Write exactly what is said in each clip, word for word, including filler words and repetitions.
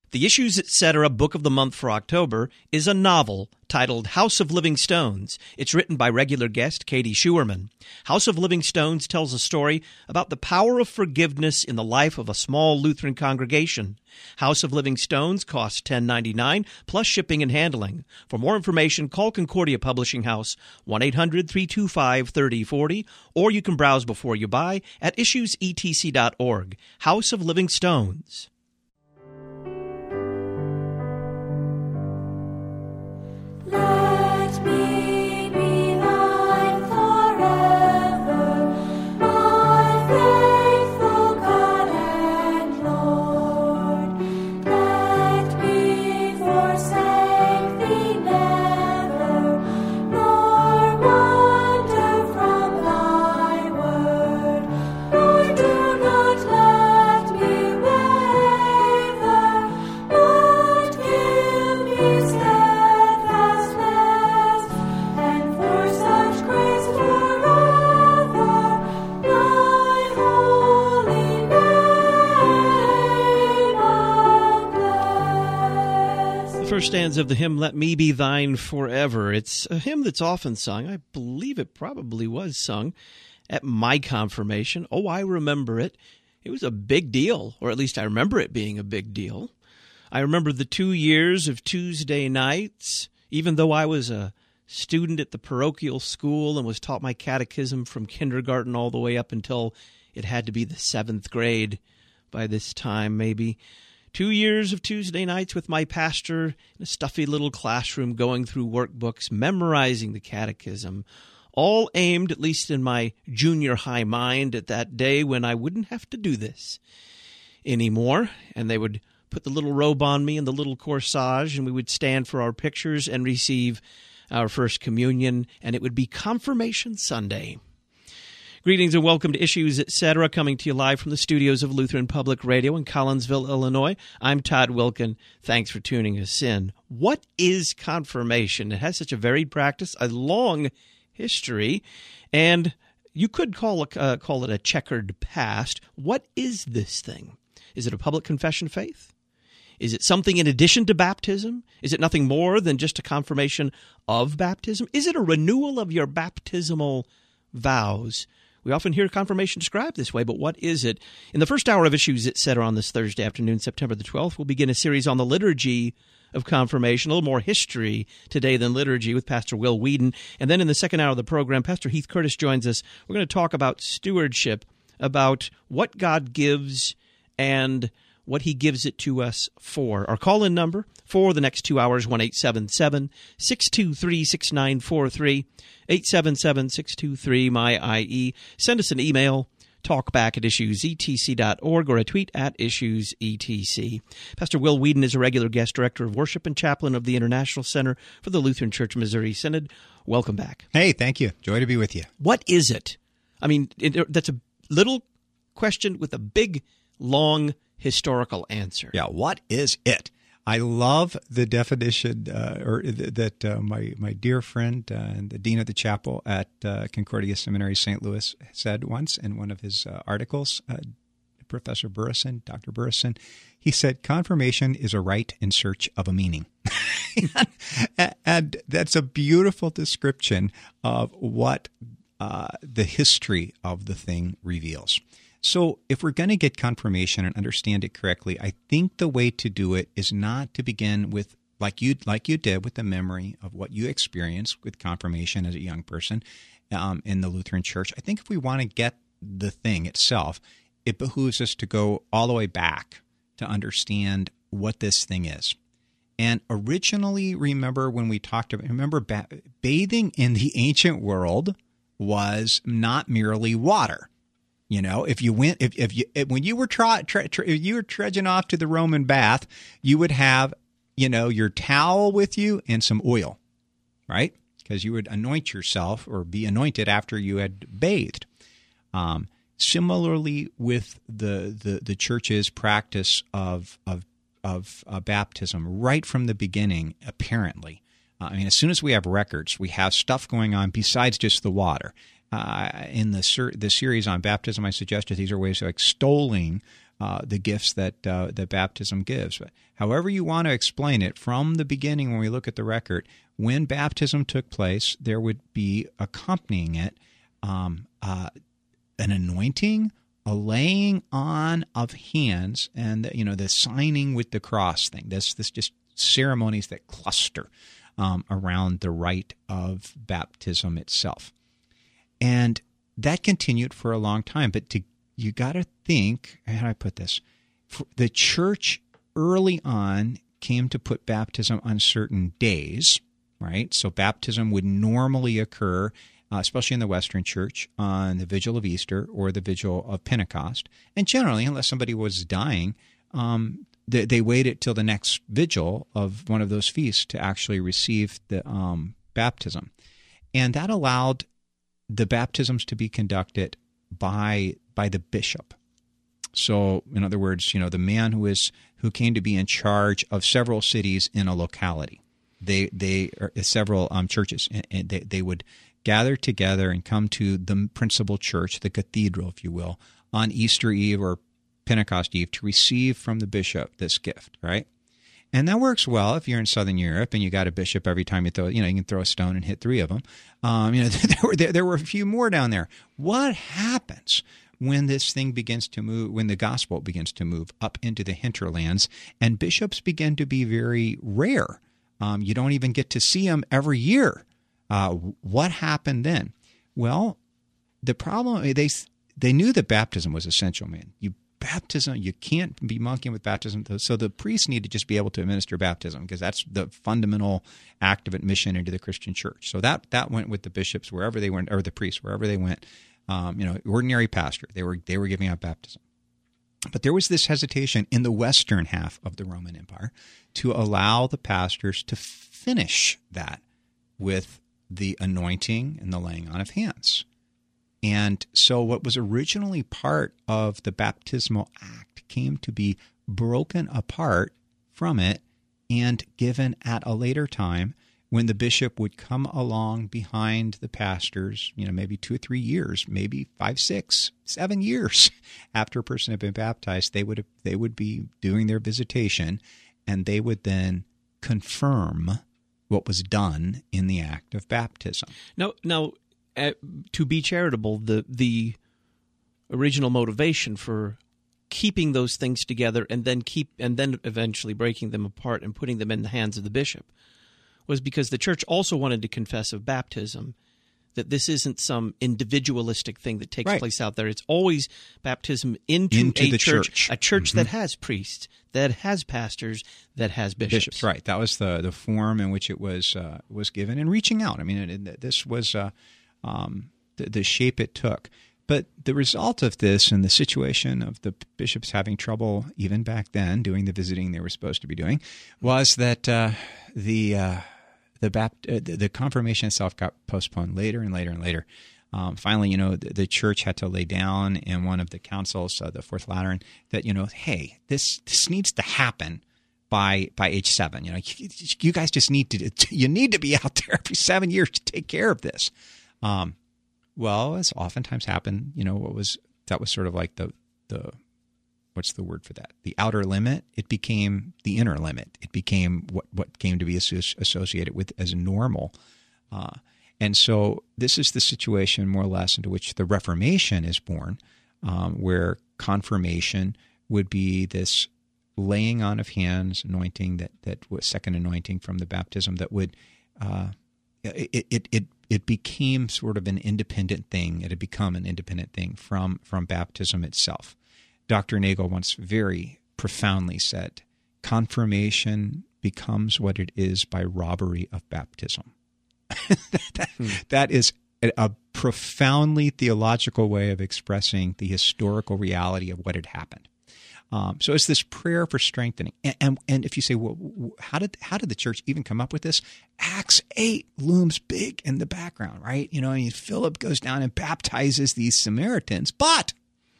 The Issues Etc. Book of the Month for October is a novel titled House of Living Stones. It's written by regular guest Katie Schuerman. House of Living Stones tells a story about the power of forgiveness in the life of a small Lutheran congregation. House of Living Stones costs ten dollars and ninety-nine cents plus shipping and handling. For more information, call Concordia Publishing House, one eight hundred, three two five, three oh four oh, or you can browse before you buy at issues e t c dot org. House of Living Stones. Let me be thine forever, my faithful God and Lord. Let me forsake thee never, nor wander from thy word. Lord, do not let me waver, but give me steadfast steadfastness, and for such grace forever thy holy name I'll bless. The first stanza of the hymn, Let Me Be Thine Forever. It's a hymn that's often sung. I believe it probably was sung at my confirmation. Oh, I remember it. It was a big deal, or at least I remember it being a big deal. I remember the two years of Tuesday nights, even though I was a student at the parochial school and was taught my catechism from kindergarten all the way up until it had to be the seventh grade by this time, maybe. Two years of Tuesday nights with my pastor in a stuffy little classroom going through workbooks, memorizing the catechism, all aimed, at least in my junior high mind, at that day when I wouldn't have to do this anymore, and they would put the little robe on me and the little corsage, and we would stand for our pictures and receive our first communion, and it would be Confirmation Sunday. Greetings and welcome to Issues Etc., coming to you live from the studios of Lutheran Public Radio in Collinsville, Illinois. I'm Todd Wilkin. Thanks for tuning us in. What is confirmation? It has such a varied practice, a long history, and you could call, a, uh, call it a checkered past. What is this thing? Is it a public confession of faith? Is it something in addition to baptism? Is it nothing more than just a confirmation of baptism? Is it a renewal of your baptismal vows? We often hear confirmation described this way, but what is it? In the first hour of Issues Etc. on this Thursday afternoon, September the twelfth, we'll begin a series on the liturgy of confirmation, a little more history today than liturgy with Pastor Will Whedon. And then in the second hour of the program, Pastor Heath Curtis joins us. We're going to talk about stewardship, about what God gives and what he gives it to us for. Our call-in number for the next two hours, one eight seven seven, six two three, six nine four three, eight seven seven, six two three, M Y I E. Send us an email, talkback at issues e t c dot org, or a tweet at issues e t c. Pastor Will Whedon is a regular guest director of worship and chaplain of the International Center for the Lutheran Church Missouri Synod. Welcome back. Hey, thank you. Joy to be with you. What is it? I mean, it, that's a little question with a big, long historical answer. Yeah, what is it? I love the definition uh, or th- that uh, my my dear friend uh, and the dean of the chapel at uh, Concordia Seminary, Saint Louis, said once in one of his uh, articles. Uh, Professor Burrison, Doctor Burrison, he said, confirmation is a rite in search of a meaning. and, and that's a beautiful description of what uh, the history of the thing reveals. So if we're going to get confirmation and understand it correctly, I think the way to do it is not to begin with, like you like you did with the memory of what you experienced with confirmation as a young person um, in the Lutheran Church. I think if we want to get the thing itself, it behooves us to go all the way back to understand what this thing is. And originally, remember when we talked about, remember ba- bathing in the ancient world was not merely water. You know, if you went, if if you if, when you were tra- tra- tra- if you were trudging off to the Roman bath, you would have, you know, your towel with you and some oil, right? Because you would anoint yourself or be anointed after you had bathed. Um, similarly, with the the the church's practice of of of uh, baptism, right from the beginning, apparently. Uh, I mean, as soon as we have records, we have stuff going on besides just the water. Uh, in the ser- the series on baptism, I suggested these are ways of extolling uh, the gifts that uh, that baptism gives. But however you want to explain it, from the beginning, when we look at the record, when baptism took place, there would be accompanying it um, uh, an anointing, a laying on of hands, and you know the signing with the cross thing. This this just ceremonies that cluster um, around the rite of baptism itself, and that continued for a long time. But to you got to think, how do I put this? For the church early on came to put baptism on certain days, right? So baptism would normally occur, uh, especially in the Western Church, on the vigil of Easter or the vigil of Pentecost. And generally, unless somebody was dying, um, they, they waited till the next vigil of one of those feasts to actually receive the um, baptism. And that allowed the baptisms to be conducted by by the bishop. So, in other words, you know, the man who is who came to be in charge of several cities in a locality. They they are several um, churches, and, and they they would gather together and come to the principal church, the cathedral, if you will, on Easter Eve or Pentecost Eve to receive from the bishop this gift, right? And that works well if you're in Southern Europe and you got a bishop every time you throw, you know, you can throw a stone and hit three of them. Um, you know, there were there, there were a few more down there. What happens when this thing begins to move, when the gospel begins to move up into the hinterlands, and bishops begin to be very rare? Um, you don't even get to see them every year. Uh, what happened then? Well, the problem they they knew that baptism was essential. Man, you. Baptism, you can't be monkeying with baptism. So the priests need to just be able to administer baptism because that's the fundamental act of admission into the Christian church. So that that went with the bishops wherever they went, or the priests wherever they went. Um, you know, ordinary pastor. They were they were giving out baptism. But there was this hesitation in the western half of the Roman Empire to allow the pastors to finish that with the anointing and the laying on of hands. And so what was originally part of the baptismal act came to be broken apart from it and given at a later time when the bishop would come along behind the pastors, you know, maybe two or three years, maybe five, six, seven years after a person had been baptized, they would they would be doing their visitation, and they would then confirm what was done in the act of baptism. Now, now. Uh, to be charitable, the the original motivation for keeping those things together and then keep and then eventually breaking them apart and putting them in the hands of the bishop was because the church also wanted to confess of baptism that this isn't some individualistic thing that takes right. place out there. It's always baptism into, into a the church, church, a church mm-hmm. that has priests, that has pastors, that has bishops. Bishops, right? That was the the form in which it was uh, was given, and reaching out. I mean, it, it, this was. Uh, Um, the, the shape it took. But the result of this and the situation of the bishops having trouble, even back then, doing the visiting they were supposed to be doing, was that uh, the uh, the, bapt- uh, the the confirmation itself got postponed later and later and later. Um, finally, you know, the, the church had to lay down in one of the councils, uh, the Fourth Lateran, that, you know, hey, this this needs to happen by by age seven. You know, you, you guys just need to you need to be out there every seven years to take care of this. Um, well, as oftentimes happened, you know, what was that was sort of like the the what's the word for that? The outer limit. It became the inner limit. It became what what came to be associated with as normal. Uh, and so this is the situation, more or less, into which the Reformation is born, um, where confirmation would be this laying on of hands, anointing that that was second anointing from the baptism that would uh, it it it. It became sort of an independent thing. It had become an independent thing from, from baptism itself. Doctor Nagel once very profoundly said, confirmation becomes what it is by robbery of baptism. that, hmm. that is a, a profoundly theological way of expressing the historical reality of what had happened. Um, so it's this prayer for strengthening. And, and, and if you say, well, how did how did the church even come up with this? Acts eight looms big in the background, right? You know, I mean, Philip goes down and baptizes these Samaritans, but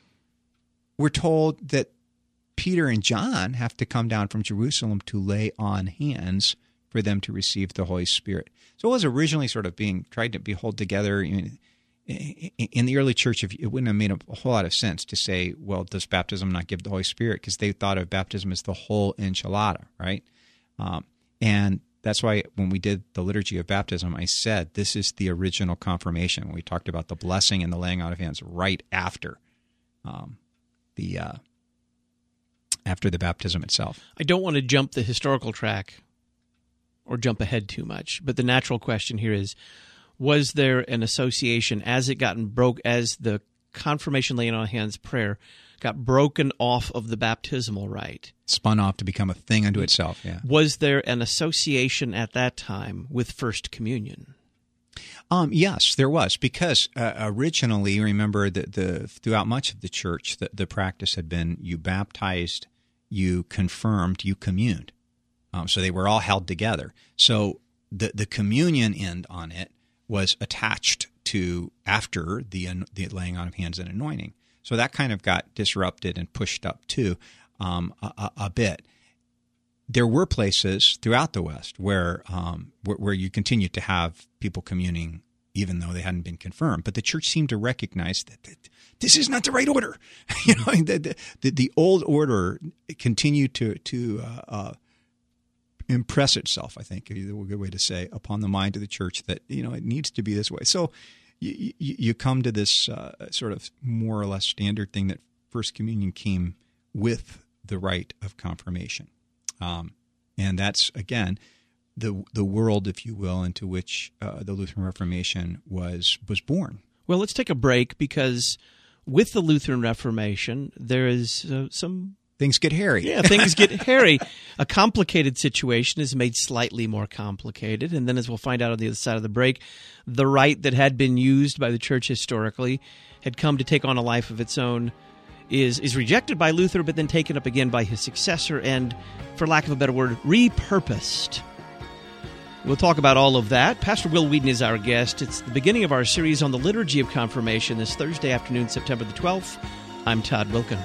we're told that Peter and John have to come down from Jerusalem to lay on hands for them to receive the Holy Spirit. So it was originally sort of being tried to be held together. You know, in the early church, it wouldn't have made a whole lot of sense to say, well, does baptism not give the Holy Spirit? Because they thought of baptism as the whole enchilada, right? Um, and that's why when we did the liturgy of baptism, I said this is the original confirmation. When we talked about the blessing and the laying out of hands right after um, the uh, after the baptism itself. I don't want to jump the historical track or jump ahead too much, but the natural question here is, was there an association as it gotten broke, as the confirmation laying on of hands prayer got broken off of the baptismal rite? Spun off to become a thing unto itself, yeah. Was there an association at that time with First Communion? Um, yes, there was, because uh, originally, remember, that the throughout much of the church, the, the practice had been you baptized, you confirmed, you communed. Um, so they were all held together. So the, the communion end on it was attached to after the the laying on of hands and anointing. So that kind of got disrupted and pushed up too um, a, a bit. There were places throughout the West where, um, where where you continued to have people communing even though they hadn't been confirmed, but the church seemed to recognize that, that this is not the right order. you know, the, the the old order continued to to uh, uh, impress itself, I think, is a good way to say, upon the mind of the church that, you know, it needs to be this way. So you, you, you come to this uh, sort of more or less standard thing that First Communion came with the rite of confirmation. Um, and that's, again, the the world, if you will, into which uh, the Lutheran Reformation was was born. Well, let's take a break, because with the Lutheran Reformation, there is uh, some... Things get hairy. Yeah, things get hairy. A complicated situation is made slightly more complicated. And then, as we'll find out on the other side of the break, the rite that had been used by the church historically had come to take on a life of its own, is, is rejected by Luther, but then taken up again by his successor and, for lack of a better word, repurposed. We'll talk about all of that. Pastor Will Whedon is our guest. It's the beginning of our series on the Liturgy of Confirmation this Thursday afternoon, September the twelfth. I'm Todd Wilken.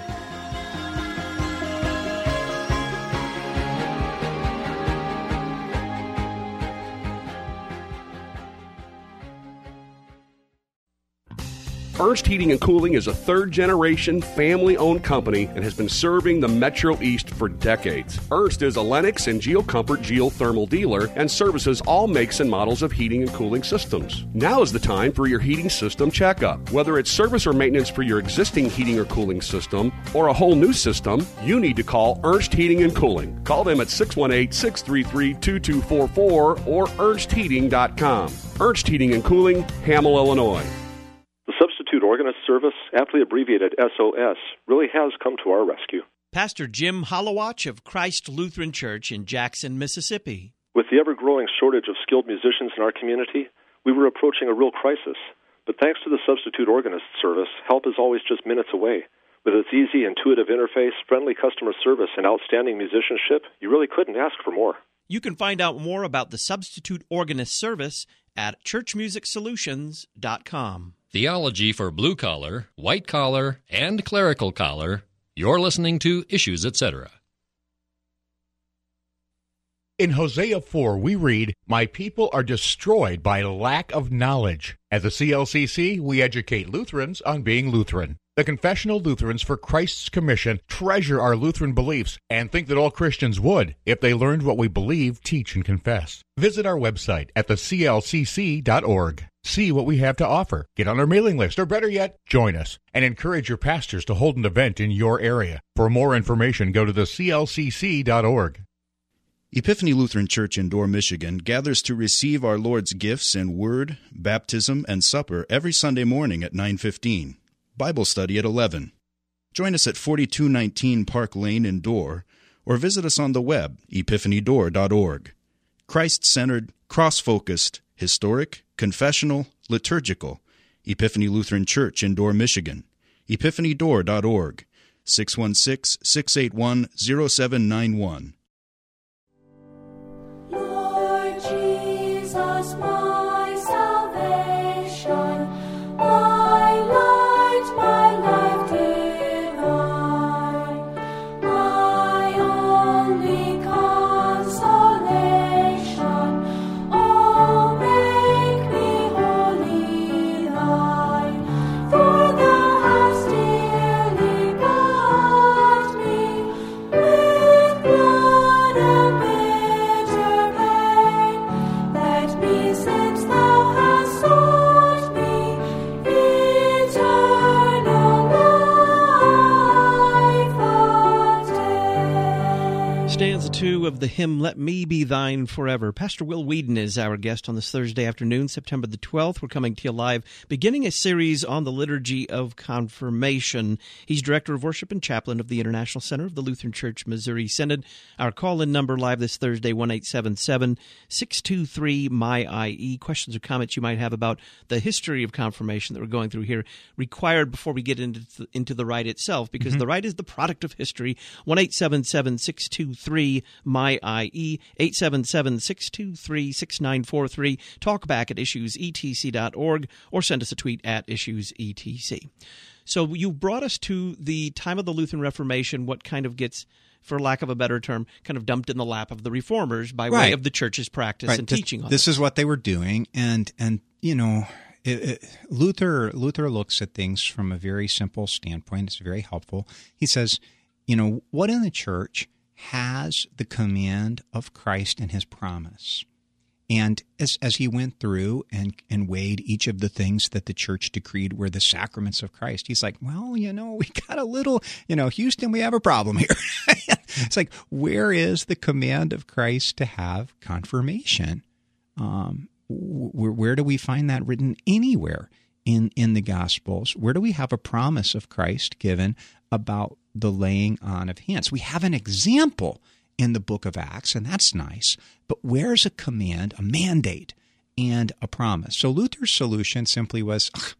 Ernst Heating and Cooling is a third-generation, family-owned company and has been serving the Metro East for decades. Ernst is a Lennox and GeoComfort geothermal dealer and services all makes and models of heating and cooling systems. Now is the time for your heating system checkup. Whether it's service or maintenance for your existing heating or cooling system or a whole new system, you need to call Ernst Heating and Cooling. Call them at six one eight, six three three, two two four four or ernst heating dot com. Ernst Heating and Cooling, Hamel, Illinois. The Substitute Organist Service, aptly abbreviated S O S, really has come to our rescue. Pastor Jim Holowach of Christ Lutheran Church in Jackson, Mississippi. With the ever-growing shortage of skilled musicians in our community, we were approaching a real crisis. But thanks to the Substitute Organist Service, help is always just minutes away. With its easy, intuitive interface, friendly customer service, and outstanding musicianship, you really couldn't ask for more. You can find out more about the Substitute Organist Service at church music solutions dot com. Theology for blue collar, white collar, and clerical collar. You're listening to Issues, et cetera. In Hosea four, we read, "My people are destroyed by lack of knowledge." At the C L C C, we educate Lutherans on being Lutheran. The Confessional Lutherans for Christ's Commission treasure our Lutheran beliefs and think that all Christians would if they learned what we believe, teach, and confess. Visit our website at the c l c c dot org. See what we have to offer. Get on our mailing list, or better yet, join us, and encourage your pastors to hold an event in your area. For more information, go to the c l c c dot org. Epiphany Lutheran Church in Dorr, Michigan gathers to receive our Lord's gifts in Word, baptism, and supper every Sunday morning at nine fifteen. Bible study at eleven. Join us at forty-two nineteen Park Lane in Dorr, or visit us on the web, epiphany door dot org. Christ-centered, cross-focused, historic, confessional, liturgical. Epiphany Lutheran Church in Dorr, Michigan. epiphany door dot org. six one six, six eight one, zero seven nine one. Lord Jesus, my salvation, my light, my life divine, my only consolation, oh, make me wholly thine. stanza two of the hymn, Let Me Be Thine Forever. Pastor Will Whedon is our guest on this Thursday afternoon, September the twelfth. We're coming to you live, beginning a series on the Liturgy of Confirmation. He's Director of Worship and Chaplain of the International Center of the Lutheran Church Missouri Synod. Our call-in number live this Thursday, one eight seven seven, six two three, M Y I E. Questions or comments you might have about the history of confirmation that we're going through here, required before we get into the, into the rite itself, because mm-hmm. the rite is the product of history. one eight seven seven, six two three, M Y I E, eight seven seven, six two three, six nine four three. Talk back at issues e t c dot org or send us a tweet at issues e t c. So you brought us to the time of the Lutheran Reformation, what kind of gets, for lack of a better term, kind of dumped in the lap of the Reformers by right. way of the Church's practice right. and this, teaching on this it. is what they were doing, and and you know, it, it, Luther Luther looks at things from a very simple standpoint. It's very helpful. He says, you know, what in the Church has the command of Christ and his promise? And as as he went through and, and weighed each of the things that the Church decreed were the sacraments of Christ, he's like, well, you know, we got a little, you know, Houston, we have a problem here. It's like, where is the command of Christ to have confirmation? Um, where, where do we find that written anywhere in, in the Gospels? Where do we have a promise of Christ given about the laying on of hands? We have an example in the book of Acts, and that's nice, but where's a command, a mandate, and a promise? So Luther's solution simply was, ugh,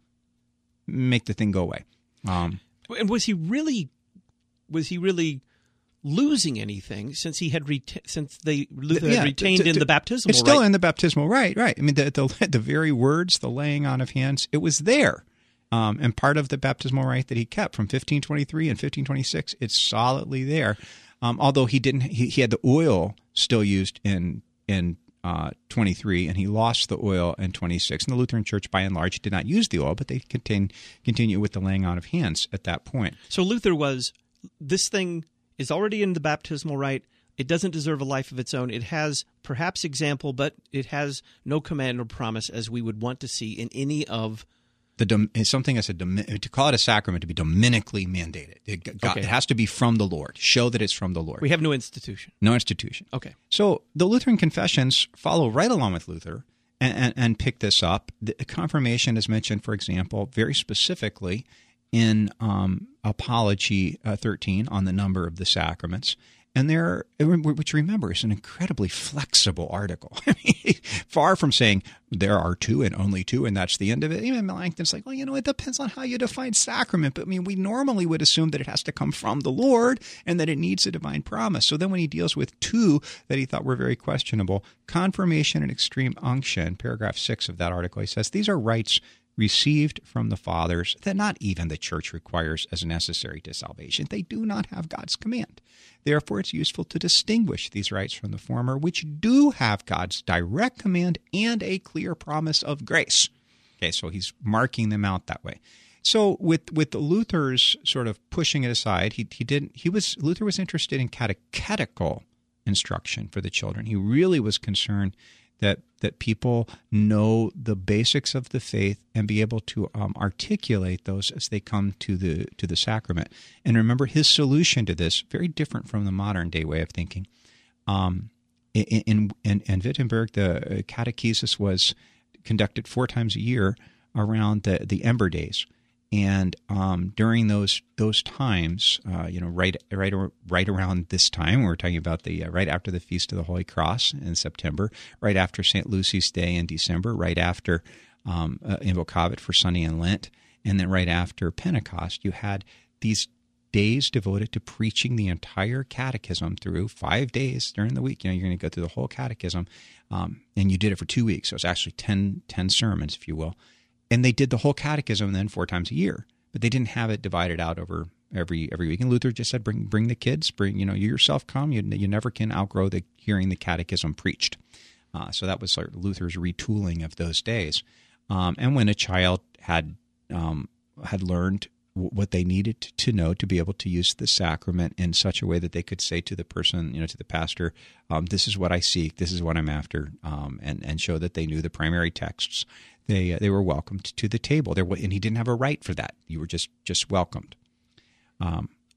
make the thing go away. Um, and was he really, was he really losing anything since he had reta- since they Luther yeah, had retained to, to, in the baptismal It's still rite? in the baptismal rite, right? I mean, the, the the very words, the laying on of hands, it was there. Um, and part of the baptismal rite that he kept from fifteen twenty-three and fifteen twenty-six, it's solidly there. Um, although he didn't, he, he had the oil still used in in uh, twenty-three, and he lost the oil in twenty-six. And the Lutheran Church, by and large, did not use the oil, but they contain, continue with the laying on of hands at that point. So Luther was, this thing is already in the baptismal rite. It doesn't deserve a life of its own. It has perhaps example, but it has no command or promise as we would want to see in any of The dom- something as a dom- to call it a sacrament to be dominically mandated. It, God, Okay. it has to be from the Lord. Show that it's from the Lord. We have no institution. No institution. Okay. So the Lutheran confessions follow right along with Luther and, and, and pick this up. The confirmation is mentioned, for example, very specifically in um, Apology uh, thirteen on the number of the sacraments. And there, which remember is an incredibly flexible article. I mean, far from saying there are two and only two, and that's the end of it. Even Melanchthon's like, well, you know, it depends on how you define sacrament. But I mean, we normally would assume that it has to come from the Lord and that it needs a divine promise. So then, when he deals with two that he thought were very questionable, confirmation and extreme unction, paragraph six of that article, he says these are rites received from the fathers that not even the Church requires as necessary to salvation. They do not have God's command. Therefore, it's useful to distinguish these rites from the former, which do have God's direct command and a clear promise of grace. Okay, so he's marking them out that way. So with with Luther's sort of pushing it aside, he he didn't he was Luther was interested in catechetical instruction for the children. He really was concerned that that people know the basics of the faith and be able to um, articulate those as they come to the to the sacrament. And remember, his solution to this, very different from the modern day way of thinking. Um, in, in, in Wittenberg, the catechesis was conducted four times a year around the, the Ember Days. And um, during those those times, uh, you know, right right right around this time, we're talking about the uh, right after the Feast of the Holy Cross in September, right after Saint Lucy's Day in December, right after um, uh, Invocavit for Sunday and Lent, and then right after Pentecost, you had these days devoted to preaching the entire catechism through five days during the week. You know, you're going to go through the whole catechism, um, and you did it for two weeks. So it's actually ten, ten sermons, if you will. And they did the whole catechism then four times a year, but they didn't have it divided out over every every week. And Luther just said, "Bring bring the kids. Bring you know you yourself come. You you never can outgrow the hearing the catechism preached." Uh, so that was sort of Luther's retooling of those days. Um, and when a child had um, had learned w- what they needed to know to be able to use the sacrament in such a way that they could say to the person, you know, to the pastor, um, "This is what I seek. This is what I'm after," um, and and show that they knew the primary texts. They uh, they were welcomed to the table. There, and he didn't have a right for that. You were just just welcomed. Um,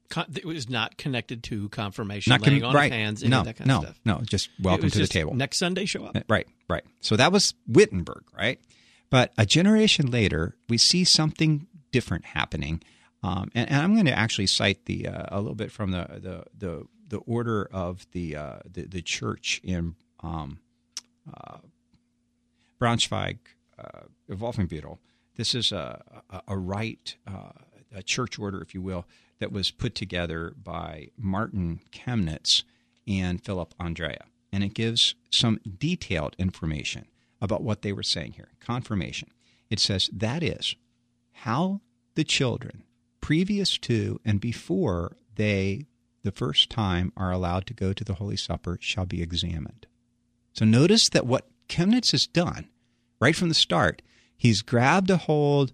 Con- it was not connected to confirmation, Not con- laying on right. of hands, any no, of that kind no, of stuff. no, just It welcome was to the just table. Next Sunday, show up. Right, right. So that was Wittenberg, right? But a generation later, we see something different happening. Um, and, and I'm going to actually cite the uh, a little bit from the the the, the order of the, uh, the the church in um, uh, Braunschweig, uh, Wolfenbüttel. This is a a, a rite, uh, a church order, if you will, that was put together by Martin Chemnitz and Philip Andrea, and it gives some detailed information about what they were saying here. Confirmation. It says that is how the children, previous to and before they, the first time, are allowed to go to the Holy Supper, shall be examined. So notice that what Chemnitz has done, right from the start, he's grabbed a hold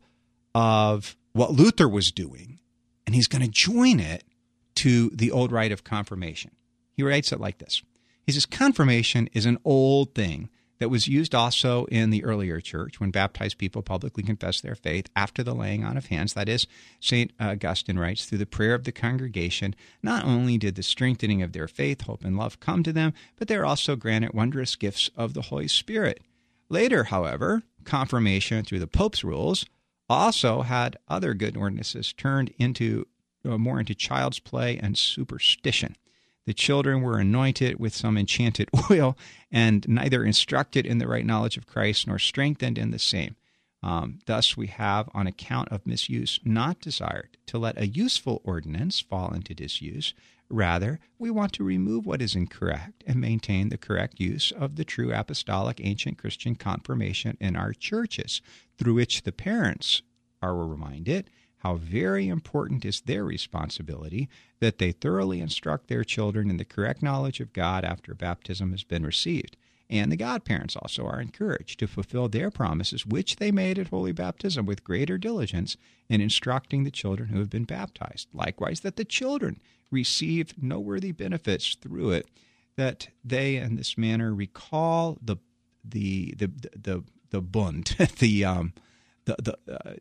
of what Luther was doing, and he's going to join it to the old rite of confirmation. He writes it like this. He says, confirmation is an old thing that was used also in the earlier church when baptized people publicly confess their faith after the laying on of hands. That is, Saint Augustine writes, through the prayer of the congregation, not only did the strengthening of their faith, hope, and love come to them, but they are also granted wondrous gifts of the Holy Spirit. Later, however, confirmation through the Pope's rules also had other good ordinances turned into uh, more into child's play and superstition. The children were anointed with some enchanted oil and neither instructed in the right knowledge of Christ nor strengthened in the same. Um, thus we have, on account of misuse, not desired to let a useful ordinance fall into disuse. Rather, we want to remove what is incorrect and maintain the correct use of the true apostolic ancient Christian confirmation in our churches, through which the parents are reminded how very important is their responsibility that they thoroughly instruct their children in the correct knowledge of God after baptism has been received. And the godparents also are encouraged to fulfill their promises, which they made at holy baptism, with greater diligence in instructing the children who have been baptized. Likewise, that the children receive noteworthy benefits through it, that they in this manner recall the the the the the, the bund, the um the the uh,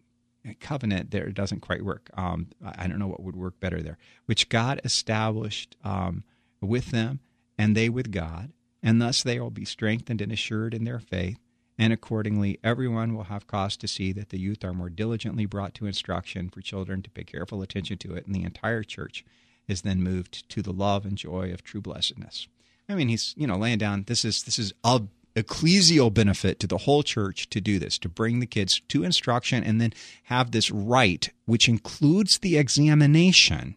covenant there doesn't quite work. Um, I don't know what would work better there, which God established um, with them and they with God, and thus they will be strengthened and assured in their faith, and accordingly everyone will have cause to see that the youth are more diligently brought to instruction for children to pay careful attention to it, and the entire church is then moved to the love and joy of true blessedness. I mean, he's, you know, laying down, this is this is a ecclesial benefit to the whole church to do this, to bring the kids to instruction and then have this rite, which includes the examination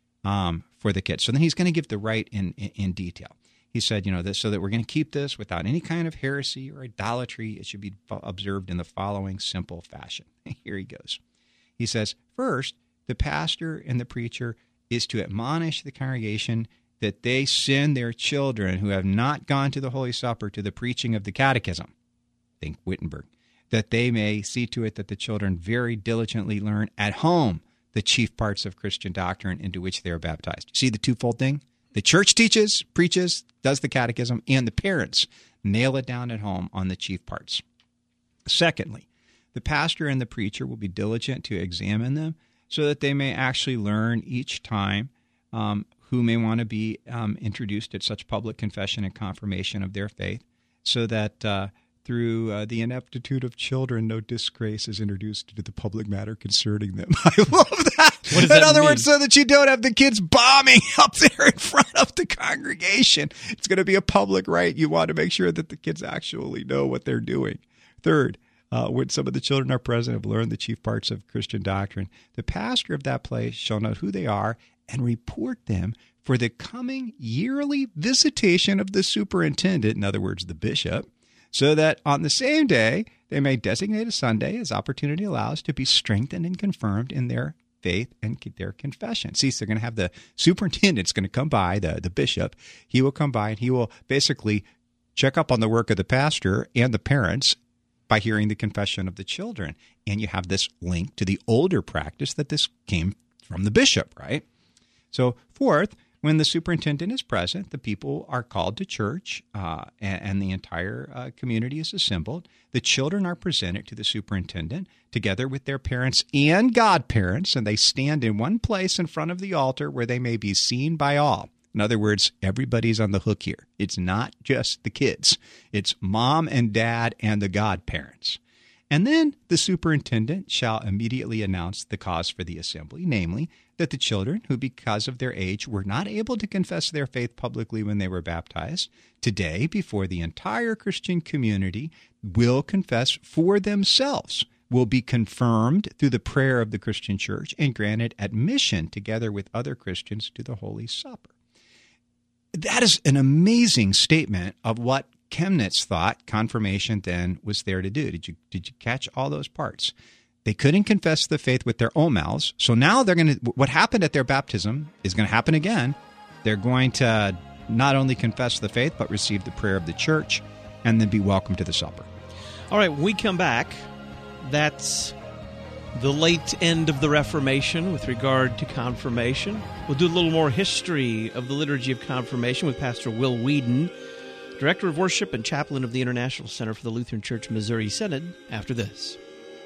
um, for the kids. So then he's going to give the rite in, in, in detail. He said, you know, this so that we're going to keep this without any kind of heresy or idolatry. It should be observed in the following simple fashion. Here he goes. He says, first, the pastor and the preacher is to admonish the congregation that they send their children who have not gone to the Holy Supper to the preaching of the catechism, think Wittenberg, that they may see to it that the children very diligently learn at home the chief parts of Christian doctrine into which they are baptized. See the twofold thing? The church teaches, preaches, does the catechism, and the parents nail it down at home on the chief parts. Secondly, the pastor and the preacher will be diligent to examine them so that they may actually learn each time um, who may want to be um, introduced at such public confession and confirmation of their faith, so that uh, through uh, the ineptitude of children, no disgrace is introduced into the public matter concerning them. I love that. What does in that other mean? words, so that you don't have the kids bombing up there in front of the congregation. It's going to be a public rite. You want to make sure that the kids actually know what they're doing. Third, Uh, when some of the children are present, have learned the chief parts of Christian doctrine, the pastor of that place shall know who they are and report them for the coming yearly visitation of the superintendent, in other words, the bishop, so that on the same day they may designate a Sunday, as opportunity allows, to be strengthened and confirmed in their faith and their confession. See, so they're going to have the superintendent's going to come by, the, the bishop. He will come by and he will basically check up on the work of the pastor and the parents by hearing the confession of the children. And you have this link to the older practice that this came from the bishop, right? So fourth, When the superintendent is present, the people are called to church, uh, and, and the entire uh, community is assembled. The children are presented to the superintendent together with their parents and godparents, and they stand in one place in front of the altar where they may be seen by all. In other words, everybody's on the hook here. It's not just the kids. It's mom and dad and the godparents. And then the superintendent shall immediately announce the cause for the assembly, namely, that the children who, because of their age, were not able to confess their faith publicly when they were baptized, today, before the entire Christian community, will confess for themselves, will be confirmed through the prayer of the Christian church, and granted admission together with other Christians to the Holy Supper. That is an amazing statement of what Chemnitz thought confirmation then was there to do. Did you did you catch all those parts? They couldn't confess the faith with their own mouths, so now they're going to. What happened at their baptism is going to happen again. They're going to not only confess the faith, but receive the prayer of the church, and then be welcomed to the supper. All right, when we come back, that's the late end of the Reformation with regard to confirmation. We'll do a little more history of the Liturgy of Confirmation with Pastor Will Whedon, Director of Worship and Chaplain of the International Center for the Lutheran Church Missouri Synod, after this.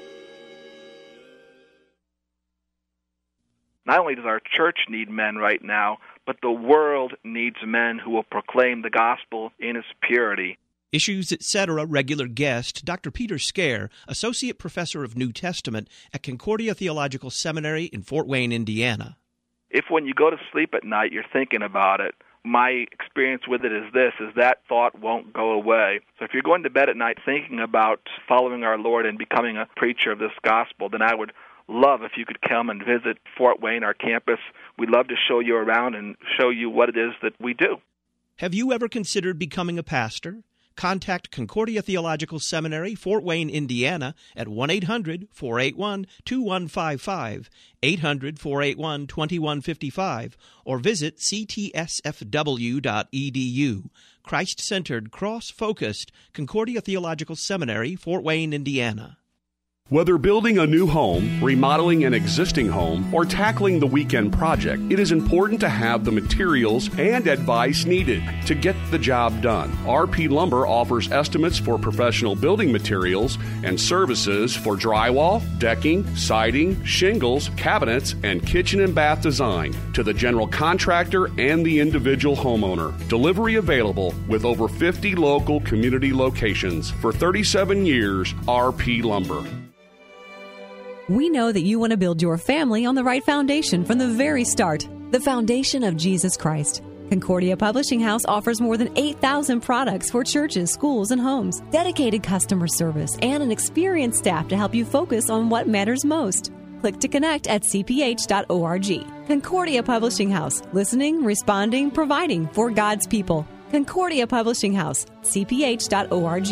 Not only does our church need men right now, but the world needs men who will proclaim the gospel in its purity. Issues, et cetera. Regular guest, Doctor Peter Scare, Associate Professor of New Testament at Concordia Theological Seminary in Fort Wayne, Indiana. If when you go to sleep at night you're thinking about it, my experience with it is this, is that thought won't go away. So if you're going to bed at night thinking about following our Lord and becoming a preacher of this gospel, then I would love if you could come and visit Fort Wayne, our campus. We'd love to show you around and show you what it is that we do. Have you ever considered becoming a pastor? Contact Concordia Theological Seminary, Fort Wayne, Indiana, at one eight hundred, four eight one, two one five five, eight hundred, four eight one, two one five five, or visit c t s f w dot e d u. Christ-centered, cross-focused Concordia Theological Seminary, Fort Wayne, Indiana. Whether building a new home, remodeling an existing home, or tackling the weekend project, it is important to have the materials and advice needed to get the job done. R P Lumber offers estimates for professional building materials and services for drywall, decking, siding, shingles, cabinets, and kitchen and bath design to the general contractor and the individual homeowner. Delivery available with over fifty local community locations. For thirty-seven years, R P Lumber. We know that you want to build your family on the right foundation from the very start, the foundation of Jesus Christ. Concordia Publishing House offers more than eight thousand products for churches, schools, and homes, dedicated customer service, and an experienced staff to help you focus on what matters most. Click to connect at c p h dot org. Concordia Publishing House, listening, responding, providing for God's people. Concordia Publishing House, c p h dot org.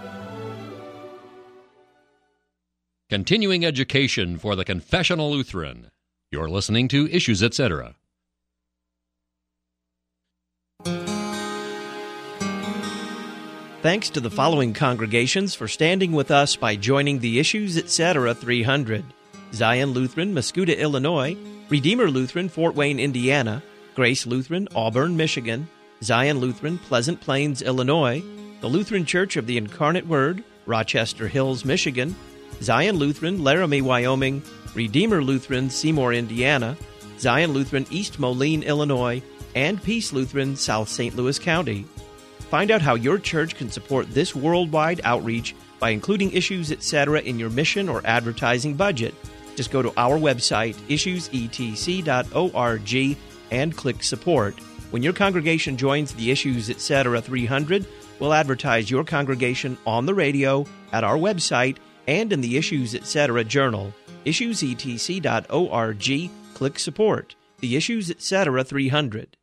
Continuing education for the Confessional Lutheran. You're listening to Issues, et cetera. Thanks to the following congregations for standing with us by joining the Issues, et cetera. three hundred. Zion Lutheran, Mascoutah, Illinois. Redeemer Lutheran, Fort Wayne, Indiana. Grace Lutheran, Auburn, Michigan. Zion Lutheran, Pleasant Plains, Illinois. The Lutheran Church of the Incarnate Word, Rochester Hills, Michigan. Zion Lutheran, Laramie, Wyoming. Redeemer Lutheran, Seymour, Indiana. Zion Lutheran, East Moline, Illinois. And Peace Lutheran, South Saint Louis County. Find out how your church can support this worldwide outreach by including Issues, et cetera in your mission or advertising budget. Just go to our website, issues e t c dot org, and click Support. When your congregation joins the Issues, et cetera. three hundred, we'll advertise your congregation on the radio, at our website, and in the Issues, et cetera journal. issues e t c dot org, click Support. The Issues, et cetera. three hundred.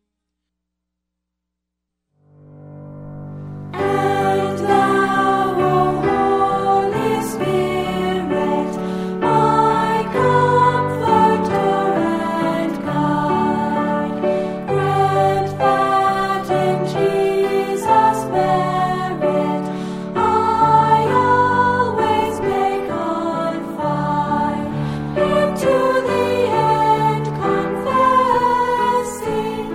And thou, O Holy Spirit, my comforter and guide, grant that in Jesus' merit I always may confide, him to the end confessing.